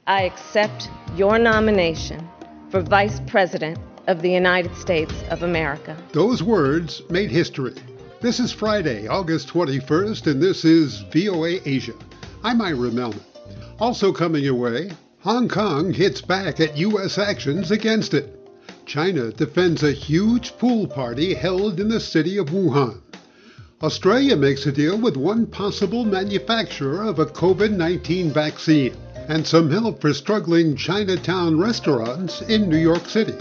I accept your nomination for Vice President of the United States of America. Those words made history. This is Friday, August 21st, and this is VOA Asia. I'm Ira Melman. Also coming your way, Hong Kong hits back at U.S. actions against it. China defends a huge pool party held in the city of Wuhan. Australia makes a deal with one possible manufacturer of a COVID-19 vaccine. And some help for struggling Chinatown restaurants in New York City.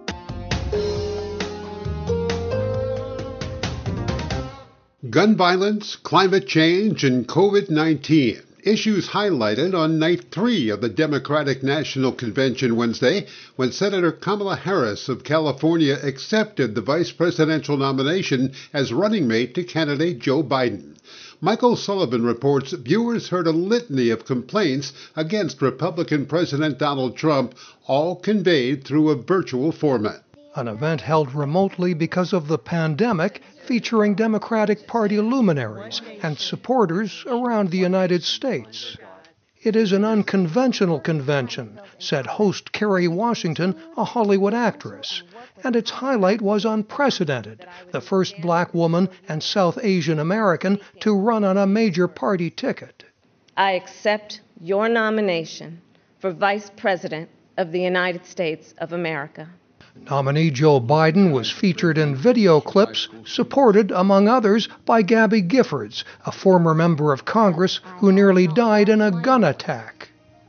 Gun violence, climate change, and COVID-19. Issues highlighted on night 3 of the Democratic National Convention Wednesday, when Senator Kamala Harris of California accepted the vice presidential nomination as running mate to candidate Joe Biden. Michael Sullivan reports viewers heard a litany of complaints against Republican President Donald Trump, all conveyed through a virtual format. An event held remotely because of the pandemic, featuring Democratic Party luminaries and supporters around the United States. It is an unconventional convention, said host Kerry Washington, a Hollywood actress. And its highlight was unprecedented, the first black woman and South Asian American to run on a major party ticket. I accept your nomination for Vice President of the United States of America. Nominee Joe Biden was featured in video clips, supported, among others, by Gabby Giffords, a former member of Congress who nearly died in a gun attack.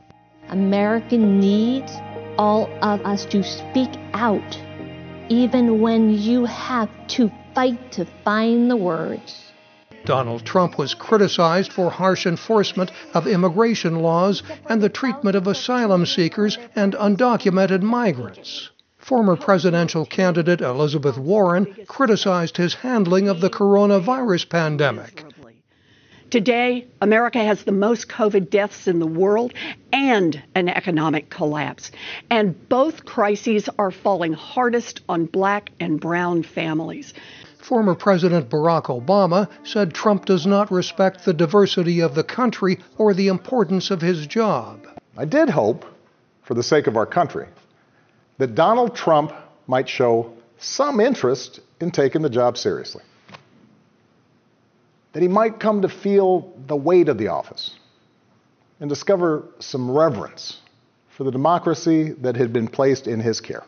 America needs all of us to speak out, even when you have to fight to find the words. Donald Trump was criticized for harsh enforcement of immigration laws and the treatment of asylum seekers and undocumented migrants. Former presidential candidate Elizabeth Warren criticized his handling of the coronavirus pandemic. Today, America has the most COVID deaths in the world and an economic collapse. And both crises are falling hardest on black and brown families. Former President Barack Obama said Trump does not respect the diversity of the country or the importance of his job. I did hope, for the sake of our country, that Donald Trump might show some interest in taking the job seriously. That he might come to feel the weight of the office and discover some reverence for the democracy that had been placed in his care.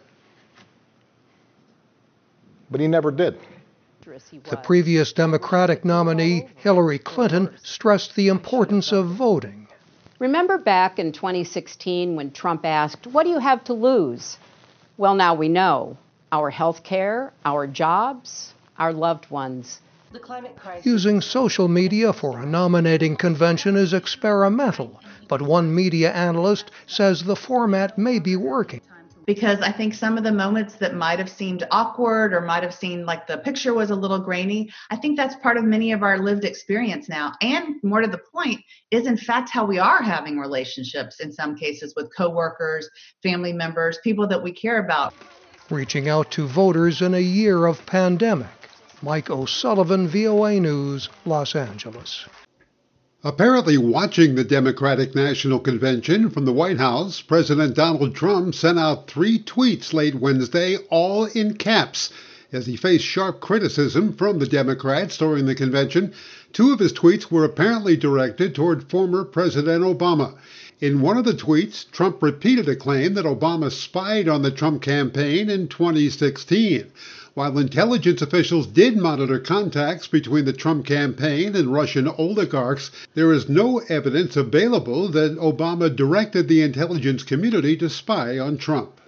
But he never did. The previous Democratic nominee, Hillary Clinton, stressed the importance of voting. Remember back in 2016 when Trump asked, "What do you have to lose?" Well, now we know. Our health care, our jobs, our loved ones. The climate crisis. Using social media for a nominating convention is experimental, but one media analyst says the format may be working. Because I think some of the moments that might have seemed awkward or might have seemed like the picture was a little grainy, I think that's part of many of our lived experience now. And more to the point, is in fact how we are having relationships in some cases with coworkers, family members, people that we care about. Reaching out to voters in a year of pandemic. Mike O'Sullivan, VOA News, Los Angeles. Apparently watching the Democratic National Convention from the White House, President Donald Trump sent out 3 tweets late Wednesday, all in caps, as he faced sharp criticism from the Democrats during the convention. 2 of his tweets were apparently directed toward former President Obama. In one of the tweets, Trump repeated a claim that Obama spied on the Trump campaign in 2016. While intelligence officials did monitor contacts between the Trump campaign and Russian oligarchs, there is no evidence available that Obama directed the intelligence community to spy on Trump.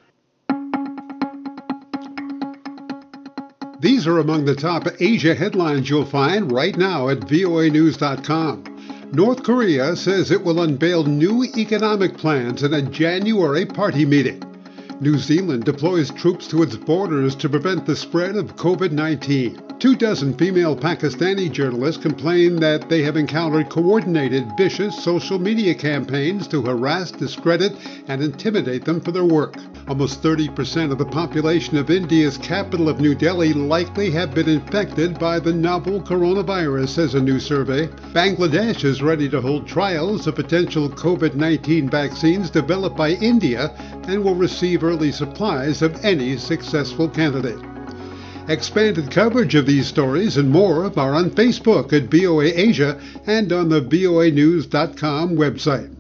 These are among the top Asia headlines you'll find right now at voanews.com. North Korea says it will unveil new economic plans in a January party meeting. New Zealand deploys troops to its borders to prevent the spread of COVID-19. 24 female Pakistani journalists complain that they have encountered coordinated, vicious social media campaigns to harass, discredit, and intimidate them for their work. Almost 30% of the population of India's capital of New Delhi likely have been infected by the novel coronavirus, says a new survey. Bangladesh is ready to hold trials of potential COVID-19 vaccines developed by India and will receive early supplies of any successful candidate. Expanded coverage of these stories and more are on Facebook at VOA Asia and on the voanews.com website.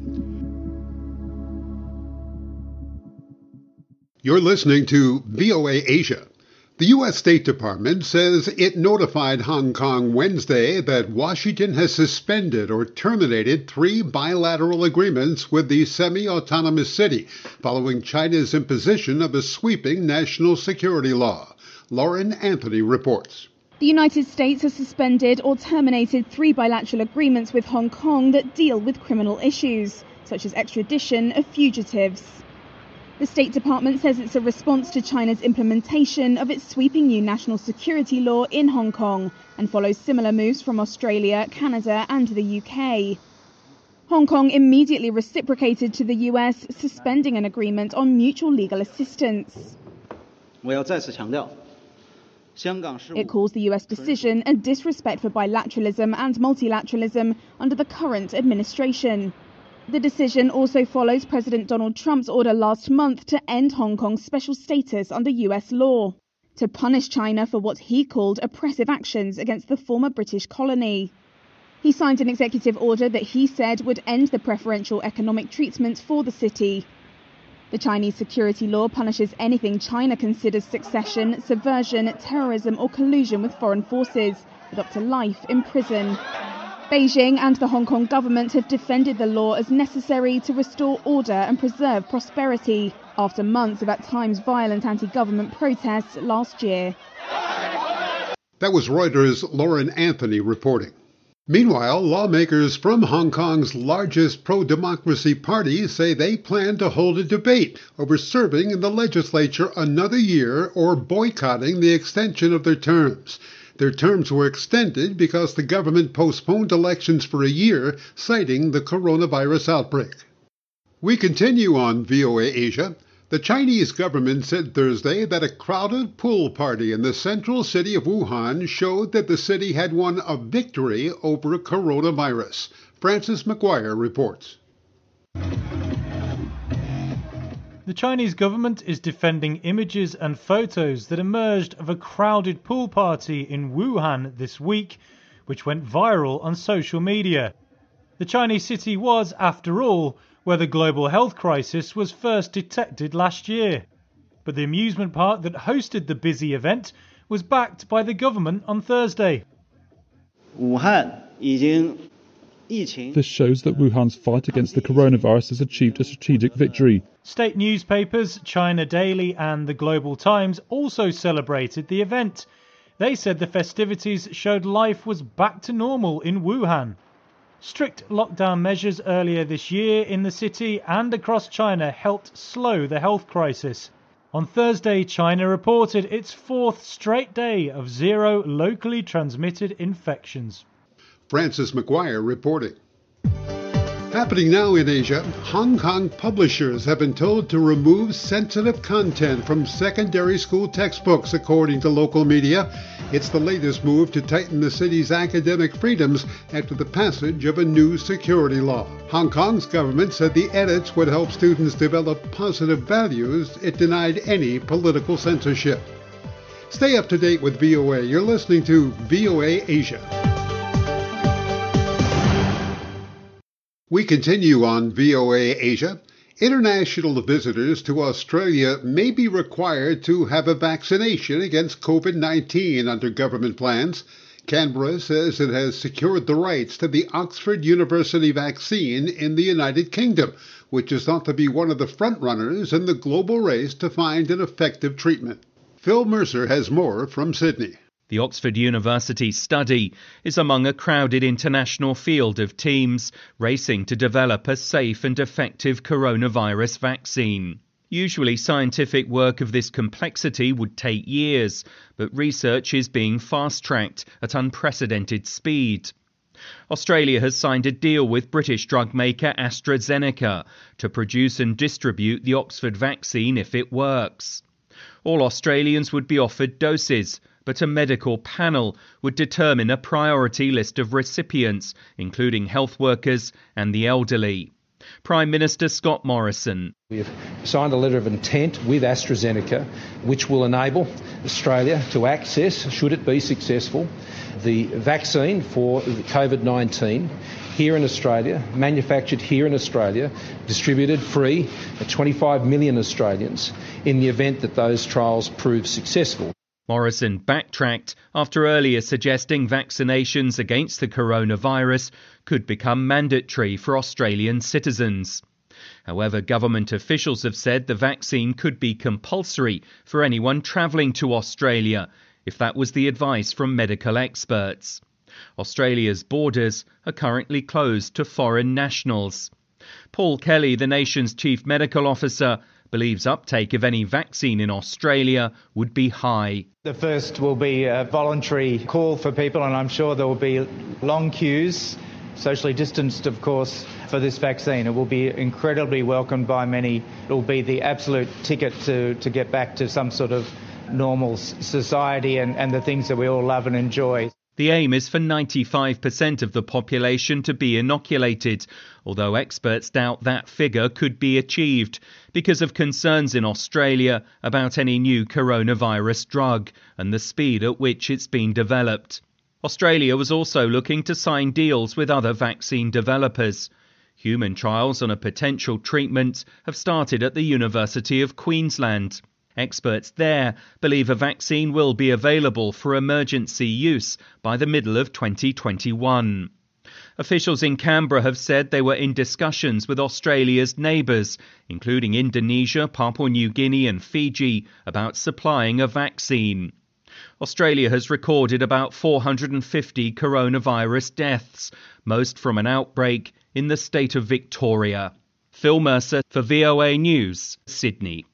You're listening to VOA Asia. The U.S. State Department says it notified Hong Kong Wednesday that Washington has suspended or terminated 3 bilateral agreements with the semi-autonomous city following China's imposition of a sweeping national security law. Lauren Anthony reports. The United States has suspended or terminated 3 bilateral agreements with Hong Kong that deal with criminal issues, such as extradition of fugitives. The State Department says it's a response to China's implementation of its sweeping new national security law in Hong Kong and follows similar moves from Australia, Canada and the UK. Hong Kong immediately reciprocated to the US, suspending an agreement on mutual legal assistance. It calls the US decision a disrespect for bilateralism and multilateralism under the current administration. The decision also follows President Donald Trump's order last month to end Hong Kong's special status under US law, to punish China for what he called oppressive actions against the former British colony. He signed an executive order that he said would end the preferential economic treatment for the city. The Chinese security law punishes anything China considers secession, subversion, terrorism or collusion with foreign forces, with up to life in prison. Beijing and the Hong Kong government have defended the law as necessary to restore order and preserve prosperity, after months of at times violent anti-government protests last year. That was Reuters' Lauren Anthony reporting. Meanwhile, lawmakers from Hong Kong's largest pro-democracy party say they plan to hold a debate over serving in the legislature another year or boycotting the extension of their terms. Their terms were extended because the government postponed elections for a year, citing the coronavirus outbreak. We continue on VOA Asia. The Chinese government said Thursday that a crowded pool party in the central city of Wuhan showed that the city had won a victory over coronavirus. Francis McGuire reports. The Chinese government is defending images and photos that emerged of a crowded pool party in Wuhan this week, which went viral on social media. The Chinese city was, after all, where the global health crisis was first detected last year. But the amusement park that hosted the busy event was backed by the government on Thursday. This shows that Wuhan's fight against the coronavirus has achieved a strategic victory. State newspapers, China Daily and the Global Times also celebrated the event. They said the festivities showed life was back to normal in Wuhan. Strict lockdown measures earlier this year in the city and across China helped slow the health crisis. On Thursday, China reported its 4th straight day of 0 locally transmitted infections. Francis McGuire reporting. Happening now in Asia, Hong Kong publishers have been told to remove sensitive content from secondary school textbooks, according to local media. It's the latest move to tighten the city's academic freedoms after the passage of a new security law. Hong Kong's government said the edits would help students develop positive values. It denied any political censorship. Stay up to date with VOA. You're listening to VOA Asia. We continue on VOA Asia. International visitors to Australia may be required to have a vaccination against COVID-19 under government plans. Canberra says it has secured the rights to the Oxford University vaccine in the United Kingdom, which is thought to be one of the front-runners in the global race to find an effective treatment. Phil Mercer has more from Sydney. The Oxford University study is among a crowded international field of teams racing to develop a safe and effective coronavirus vaccine. Usually, scientific work of this complexity would take years, but research is being fast-tracked at unprecedented speed. Australia has signed a deal with British drug maker AstraZeneca to produce and distribute the Oxford vaccine if it works. All Australians would be offered doses, but a medical panel would determine a priority list of recipients, including health workers and the elderly. Prime Minister Scott Morrison. We have signed a letter of intent with AstraZeneca, which will enable Australia to access, should it be successful, the vaccine for COVID-19 here in Australia, manufactured here in Australia, distributed free to 25 million Australians in the event that those trials prove successful. Morrison backtracked after earlier suggesting vaccinations against the coronavirus could become mandatory for Australian citizens. However, government officials have said the vaccine could be compulsory for anyone travelling to Australia, if that was the advice from medical experts. Australia's borders are currently closed to foreign nationals. Paul Kelly, the nation's chief medical officer, believes uptake of any vaccine in Australia would be high. The first will be a voluntary call for people, and I'm sure there will be long queues, socially distanced, of course, for this vaccine. It will be incredibly welcomed by many. It will be the absolute ticket to get back to some sort of normal society and the things that we all love and enjoy. The aim is for 95% of the population to be inoculated, although experts doubt that figure could be achieved because of concerns in Australia about any new coronavirus drug and the speed at which it's been developed. Australia was also looking to sign deals with other vaccine developers. Human trials on a potential treatment have started at the University of Queensland. Experts there believe a vaccine will be available for emergency use by the middle of 2021. Officials in Canberra have said they were in discussions with Australia's neighbours, including Indonesia, Papua New Guinea and Fiji, about supplying a vaccine. Australia has recorded about 450 coronavirus deaths, most from an outbreak in the state of Victoria. Phil Mercer for VOA News, Sydney.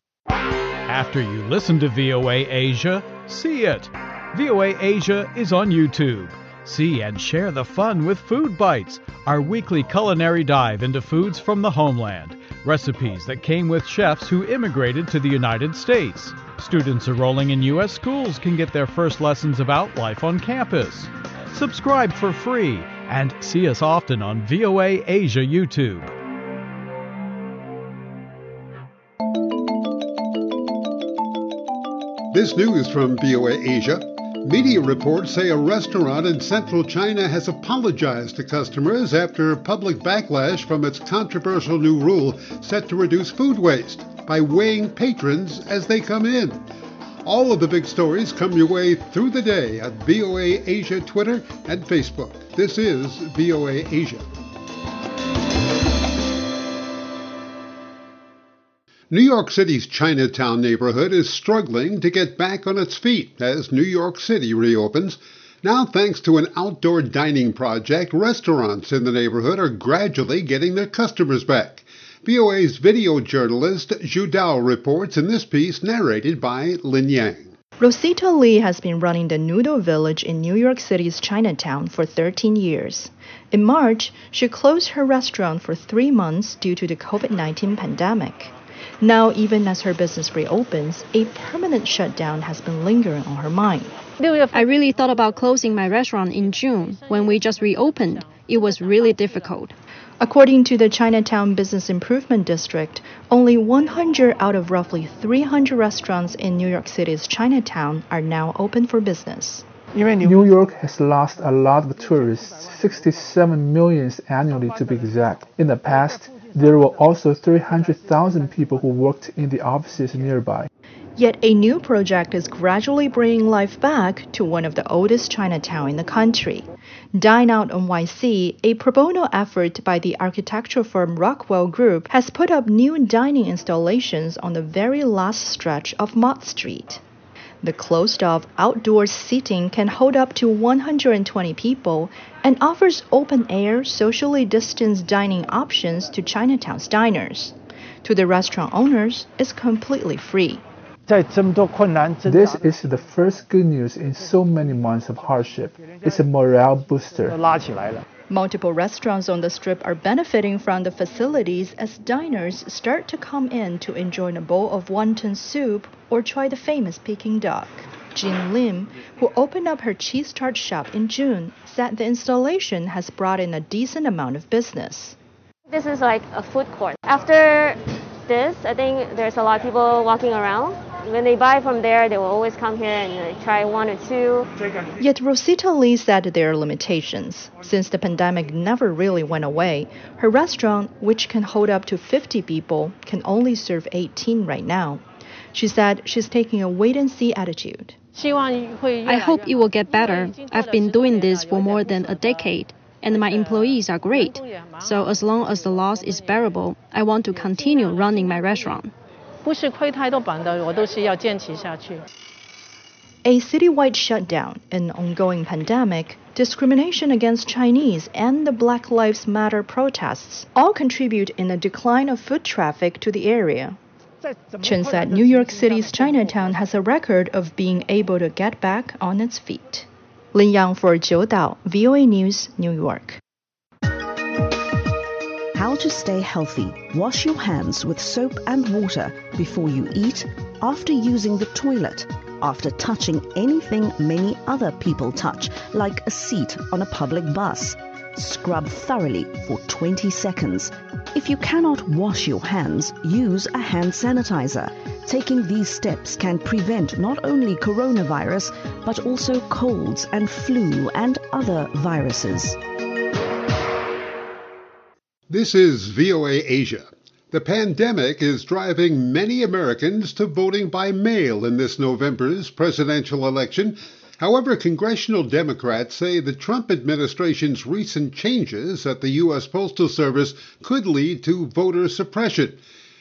After you listen to VOA Asia, see it. VOA Asia is on YouTube. See and share the fun with Food Bites, our weekly culinary dive into foods from the homeland. Recipes that came with chefs who immigrated to the United States. Students enrolling in U.S. schools can get their first lessons about life on campus. Subscribe for free and see us often on VOA Asia YouTube. This news from VOA Asia. Media reports say a restaurant in central China has apologized to customers after public backlash from its controversial new rule set to reduce food waste by weighing patrons as they come in. All of the big stories come your way through the day at VOA Asia Twitter and Facebook. This is VOA Asia. New York City's Chinatown neighborhood is struggling to get back on its feet as New York City reopens. Now, thanks to an outdoor dining project, restaurants in the neighborhood are gradually getting their customers back. VOA's video journalist Zhu Dao reports in this piece narrated by Lin Yang. Rosita Lee has been running the Noodle Village in New York City's Chinatown for 13 years. In March, she closed her restaurant for 3 months due to the COVID-19 pandemic. Now, even as her business reopens, a permanent shutdown has been lingering on her mind. I really thought about closing my restaurant in June when we just reopened. It was really difficult. According to the Chinatown Business Improvement District, only 100 out of roughly 300 restaurants in New York City's Chinatown are now open for business. New York has lost a lot of tourists, 67 million annually to be exact. In the past, there were also 300,000 people who worked in the offices nearby. Yet a new project is gradually bringing life back to one of the oldest Chinatown in the country. Dine Out NYC, a pro bono effort by the architectural firm Rockwell Group, has put up new dining installations on the very last stretch of Mott Street. The closed-off outdoor seating can hold up to 120 people and offers open-air, socially distanced dining options to Chinatown's diners. To the restaurant owners, it's completely free. This is the first good news in so many months of hardship. It's a morale booster. Multiple restaurants on the strip are benefiting from the facilities as diners start to come in to enjoy a bowl of wonton soup or try the famous Peking duck. Jean Lim, who opened up her cheese tart shop in June, said the installation has brought in a decent amount of business. This is like a food court. After this, I think there's a lot of people walking around. When they buy from there, they will always come here and try one or two. Yet Rosita Lee said there are limitations. Since the pandemic never really went away, her restaurant, which can hold up to 50 people, can only serve 18 right now. She said she's taking a wait-and-see attitude. I hope it will get better. I've been doing this for more than a decade, and my employees are great. So as long as the loss is bearable, I want to continue running my restaurant. A citywide shutdown, an ongoing pandemic, discrimination against Chinese, and the Black Lives Matter protests all contribute in a decline of foot traffic to the area. Chen said New York City's Chinatown has a record of being able to get back on its feet. Lin Yang for Jiu Dao, VOA News, New York. How to stay healthy. Wash your hands with soap and water before you eat, after using the toilet, after touching anything many other people touch, like a seat on a public bus. Scrub thoroughly for 20 seconds. If you cannot wash your hands, use a hand sanitizer. Taking these steps can prevent not only coronavirus, but also colds and flu and other viruses. This is VOA Asia. The pandemic is driving many Americans to voting by mail in this November's presidential election. However, congressional Democrats say the Trump administration's recent changes at the U.S. Postal Service could lead to voter suppression.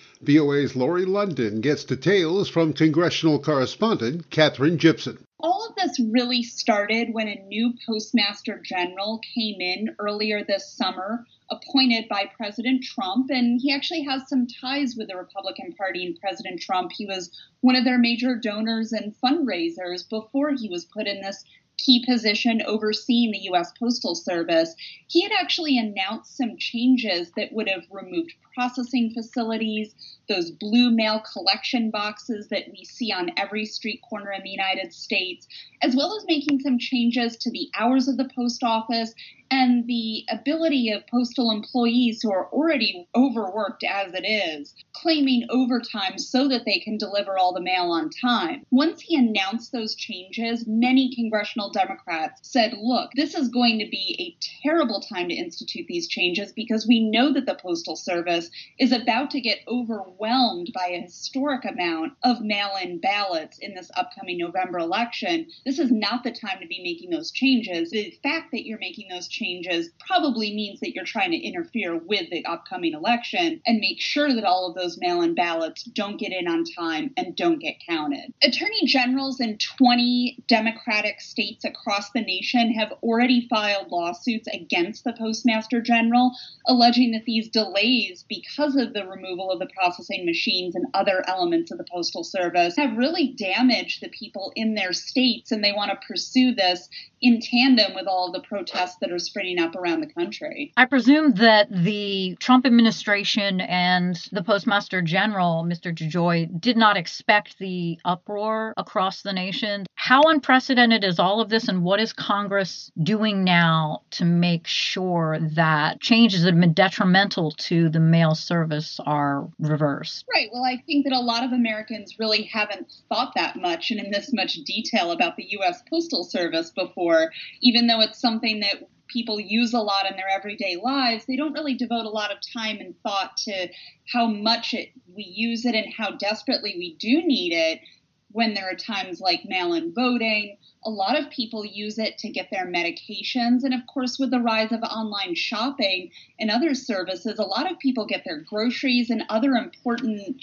VOA's Lori London gets details from congressional correspondent Katherine Gibson. All of this really started when a new Postmaster General came in earlier this summer, appointed by President Trump, and he actually has some ties with the Republican Party and President Trump. He was one of their major donors and fundraisers before he was put in this key position overseeing the U.S. Postal Service. He had actually announced some changes that would have removed processing facilities, those blue mail collection boxes that we see on every street corner in the United States, as well as making some changes to the hours of the post office and the ability of postal employees who are already overworked as it is, claiming overtime so that they can deliver all the mail on time. Once he announced those changes, many congressional Democrats said, look, this is going to be a terrible time to institute these changes because we know that the Postal Service is about to get overwhelmed by a historic amount of mail-in ballots in this upcoming November election. This is not the time to be making those changes. The fact that you're making those changes probably means that you're trying to interfere with the upcoming election and make sure that all of those mail-in ballots don't get in on time and don't get counted. Attorney generals in 20 Democratic states across the nation have already filed lawsuits against the Postmaster General, alleging that these delays, because of the removal of the processing machines and other elements of the Postal Service, have really damaged the people in their states, and they want to pursue this in tandem with all of the protests that are springing up around the country. I presume that the Trump administration and the Postmaster General, Mr. DeJoy, did not expect the uproar across the nation. How unprecedented is all of this, and what is Congress doing now to make sure that changes that have been detrimental to the mail service are reversed? Right. Well, I think that a lot of Americans really haven't thought that much and in this much detail about the U.S. Postal Service before, even though it's something that people use a lot in their everyday lives. They don't really devote a lot of time and thought to how much we use it and how desperately we do need it when there are times like mail-in voting. A lot of people use it to get their medications. And of course, with the rise of online shopping and other services, a lot of people get their groceries and other important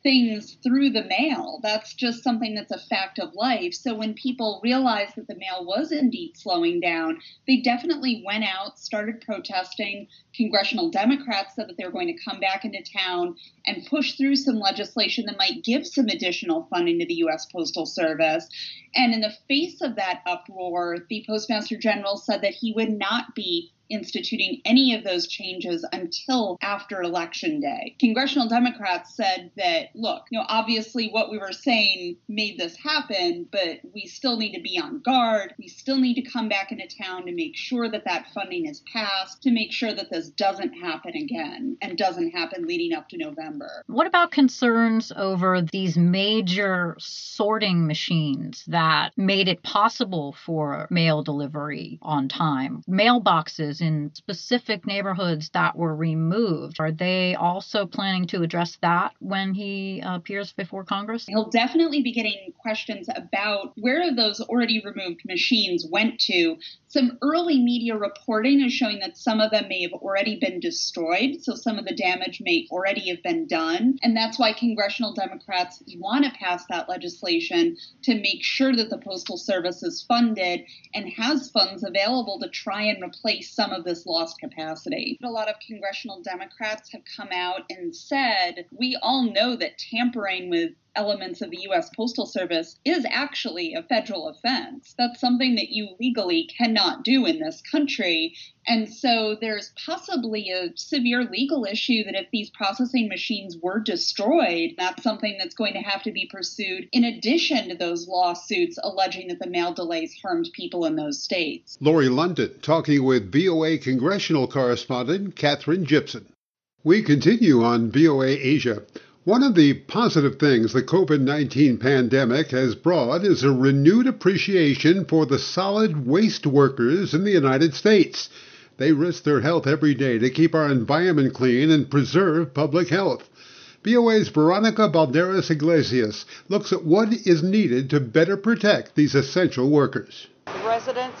things through the mail. That's just something that's a fact of life. So when people realized that the mail was indeed slowing down, they definitely went out, started protesting. Congressional Democrats said that they were going to come back into town and push through some legislation that might give some additional funding to the U.S. Postal Service. And in the face of that uproar, the Postmaster General said that he would not be instituting any of those changes until after Election Day. Congressional Democrats said that, look, obviously what we were saying made this happen, but we still need to be on guard. We still need to come back into town to make sure that that funding is passed, to make sure that this doesn't happen again and doesn't happen leading up to November. What about concerns over these major sorting machines that made it possible for mail delivery on time? Mailboxes in specific neighborhoods that were removed. Are they also planning to address that when he appears before Congress? He'll definitely be getting questions about where those already removed machines went to. Some early media reporting is showing that some of them may have already been destroyed, so some of the damage may already have been done. And that's why congressional Democrats want to pass that legislation to make sure that the Postal Service is funded and has funds available to try and replace some of this lost capacity. A lot of congressional Democrats have come out and said, we all know that tampering with elements of the U.S. Postal Service is actually a federal offense. That's something that you legally cannot do in this country. And so there's possibly a severe legal issue that if these processing machines were destroyed, that's something that's going to have to be pursued in addition to those lawsuits alleging that the mail delays harmed people in those states. Lori London talking with VOA congressional correspondent Catherine Gibson. We continue on VOA Asia. One of the positive things the COVID-19 pandemic has brought is a renewed appreciation for the solid waste workers in the United States. They risk their health every day to keep our environment clean and preserve public health. VOA's Veronica Balderas Iglesias looks at what is needed to better protect these essential workers. The residents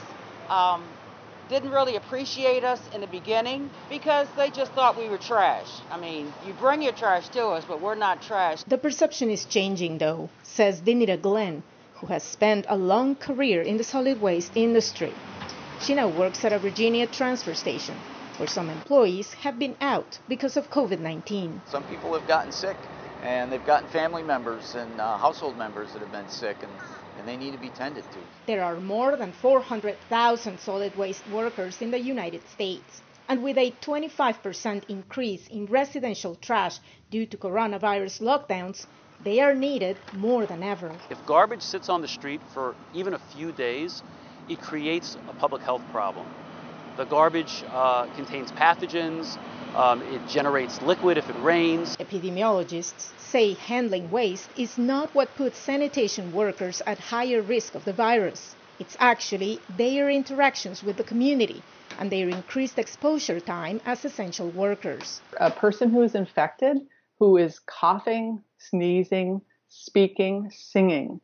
didn't really appreciate us in the beginning because they just thought we were trash. I mean, you bring your trash to us, but we're not trash. The perception is changing, though, says Dinita Glenn, who has spent a long career in the solid waste industry. She now works at a Virginia transfer station, where some employees have been out because of COVID-19. Some people have gotten sick, and they've gotten family members and household members that have been sick, and they need to be tended to. There are more than 400,000 solid waste workers in the United States. And with a 25% increase in residential trash due to coronavirus lockdowns, they are needed more than ever. If garbage sits on the street for even a few days, it creates a public health problem. The garbage contains pathogens, it generates liquid if it rains. Epidemiologists say handling waste is not what puts sanitation workers at higher risk of the virus. It's actually their interactions with the community and their increased exposure time as essential workers. A person who is infected, who is coughing, sneezing, speaking, singing,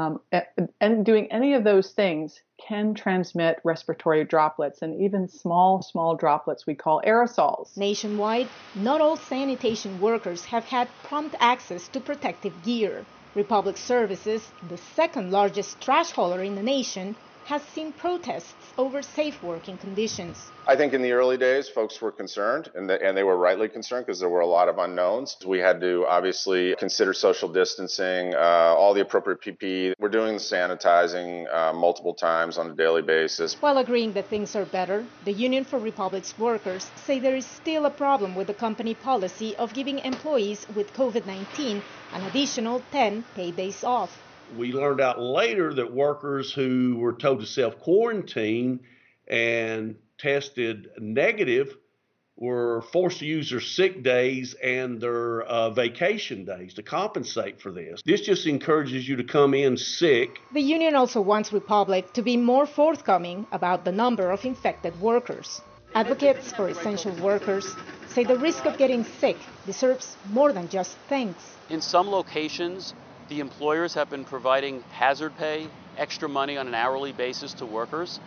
and doing any of those things can transmit respiratory droplets and even small droplets we call aerosols. Nationwide, not all sanitation workers have had prompt access to protective gear. Republic Services, the second largest trash hauler in the nation, has seen protests over safe working conditions. I think in the early days, folks were concerned, and they were rightly concerned because there were a lot of unknowns. We had to obviously consider social distancing, all the appropriate PPE. We're doing the sanitizing multiple times on a daily basis. While agreeing that things are better, the Union for Republic's workers say there is still a problem with the company policy of giving employees with COVID-19 an additional 10 paid days off. We learned out later that workers who were told to self-quarantine and tested negative were forced to use their sick days and their vacation days to compensate for this. This just encourages you to come in sick. The union also wants Republic to be more forthcoming about the number of infected workers. Advocates for essential workers say the risk of getting sick deserves more than just thanks. In some locations, the employers have been providing hazard pay, extra money on an hourly basis to workers.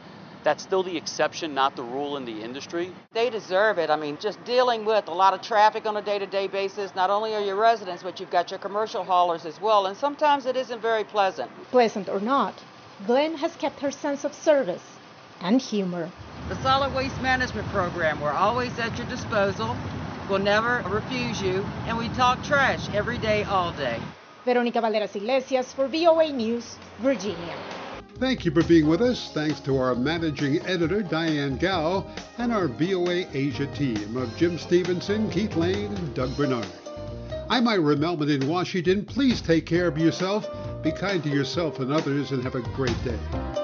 That's still the exception, not the rule in the industry. They deserve it. I mean, just dealing with a lot of traffic on a day-to-day basis, not only are you residents, but you've got your commercial haulers as well, and sometimes it isn't very pleasant. Pleasant or not, Glenn has kept her sense of service and humor. The Solid Waste Management Program, we're always at your disposal. We'll never refuse you, and we talk trash every day, all day. Veronica Valderas Iglesias for VOA News, Virginia. Thank you for being with us. Thanks to our managing editor, Diane Gao, and our VOA Asia team of Jim Stevenson, Keith Lane, and Doug Bernard. I'm Ira Melman in Washington. Please take care of yourself, be kind to yourself and others, and have a great day.